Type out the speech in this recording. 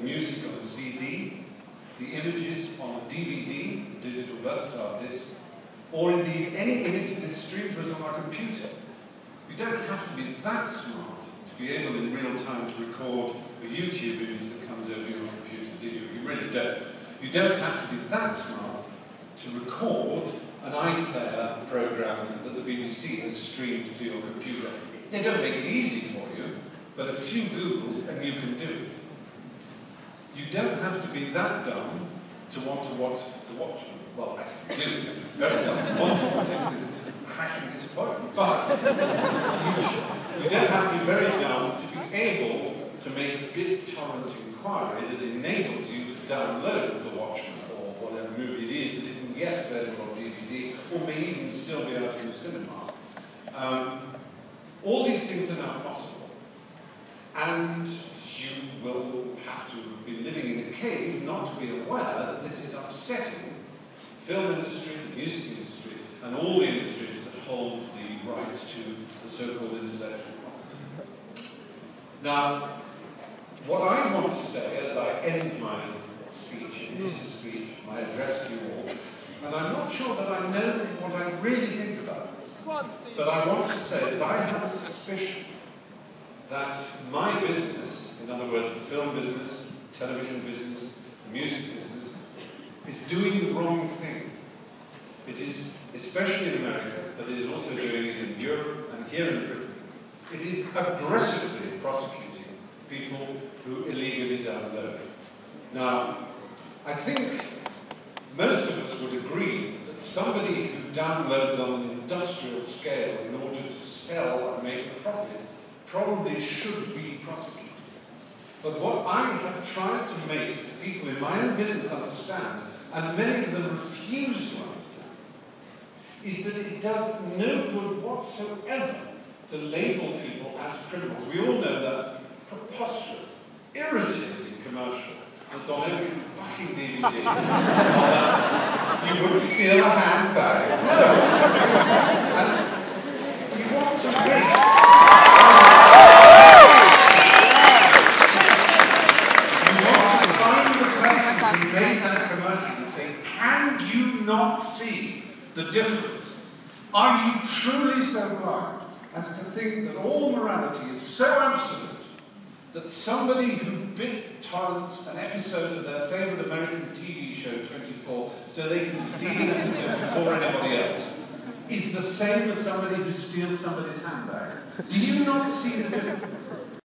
music on a CD, the images on a DVD, digital versatile disc, or indeed any image that is streamed to us on our computer. You don't have to be that smart to be able in real time to record a YouTube image that comes over your computer, do you? You really don't. You don't have to be that smart to record an iPlayer program that the BBC has streamed to your computer. They don't make it easy for you, but a few Googles and you can do it. You don't have to be that dumb to want to watch The Watchmen. Well, actually, you do. You have to be very dumb to want to watch it because it's a crashing disappointment. But you don't have to be very dumb to be able to make a BitTorrent inquiry that enables you to download The Watchmen or whatever movie it is that isn't yet available on DVD or may even still be out in the cinema. All these things are now possible. And you will have to be living in a cave not to be aware that this is upsetting the film industry, the music industry, and all the industries that hold the rights to the so-called intellectual property. Now, what I want to say as I end my speech, my address to you all, and I'm not sure that I know what I really think about this, but I want to say that I have a suspicion that my business, in other words, the film business, television business, the music business, is doing the wrong thing. It is, especially in America, but it is also doing it in Europe and here in Britain. It is aggressively prosecuting people who illegally download. Now, I think most of us would agree that somebody who downloads on an industrial scale in order to sell and make a profit probably should be prosecuted. But what I have tried to make people in my own business understand, and many of them refuse to understand, is that it does no good whatsoever to label people as criminals. We all know that preposterous, irritating commercial that's on every fucking DVD. You wouldn't steal a handbag. No. And you want to read. Made that commercial and say, can you not see the difference? Are you truly so blind as to think that all morality is so absolute that somebody who BitTorrents an episode of their favourite American TV show, 24, so they can see the episode before anybody else, is the same as somebody who steals somebody's handbag? Do you not see the difference?